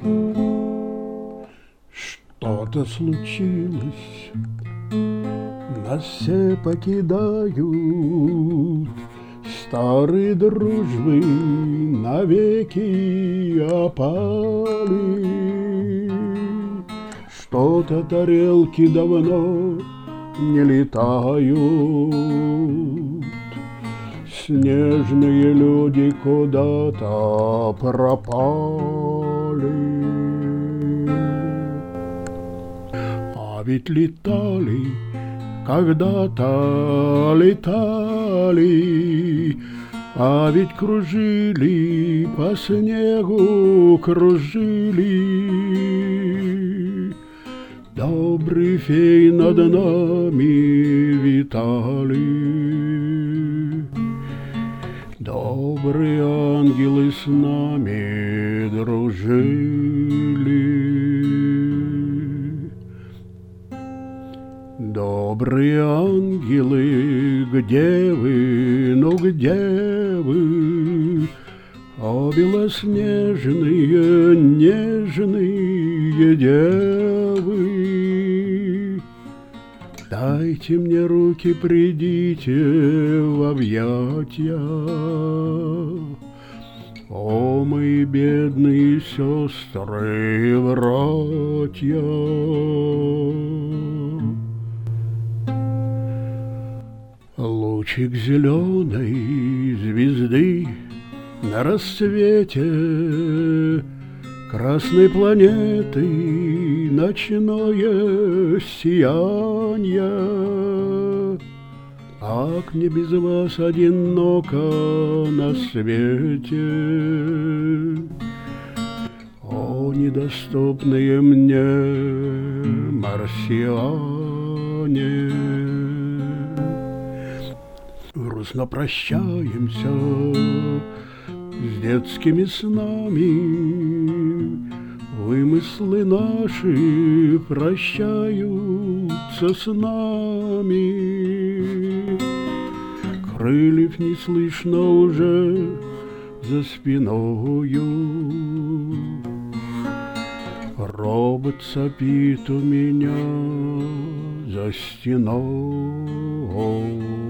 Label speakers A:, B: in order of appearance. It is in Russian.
A: Что-то случилось, нас все покидают, старые дружбы навеки опали. Что-то тарелки давно не летают, снежные люди куда-то пропали. А ведь летали, когда-то летали, а ведь кружили по снегу, кружили. Добрый фей над нами витали, добрые ангелы с нами дружили. Добрые ангелы, где вы, ну где вы? О, белоснежные, нежные девы, дайте мне руки, придите в объятья. О, мои бедные сестры и братья! Лучик зеленой звезды на рассвете красной планеты ночное сияние. Как мне без вас одиноко на свете, о, недоступные мне марсиане. Грустно прощаемся с детскими снами, вымыслы наши прощаются с нами. Крыльев не слышно уже за спиною, робот сопит у меня за стеной.